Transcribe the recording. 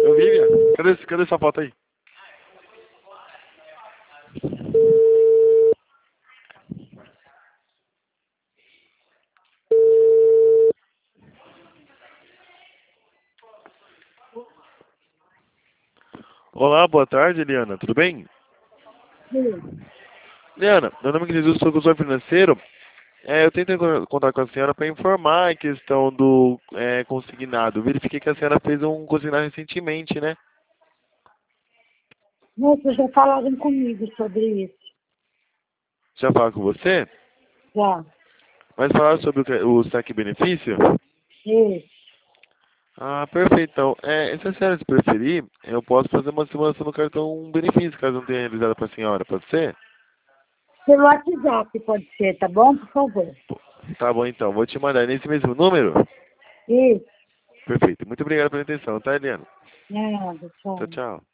Ô, Vivian, cadê essa foto aí? Olá, boa tarde, Eliana. Tudo bem? Sim. Eliana, meu nome é Jesus, sou consultor financeiro. Eu tentei contar com a senhora para informar a questão do consignado. Verifiquei que a senhora fez um consignado recentemente, né? Vocês já falaram comigo sobre isso. Já falaram com você? Já. Mas falaram sobre o saque benefício? Isso. Ah, perfeito. Então, se a senhora se preferir, eu posso fazer uma simulação no cartão benefício, caso não tenha realizado para a senhora. Pode ser? Pelo WhatsApp pode ser, tá bom? Por favor. Tá bom, então. Vou te mandar nesse mesmo número? Isso. Perfeito. Muito obrigado pela atenção, tá, Eliana? Nada, Tchau, tchau. tchau.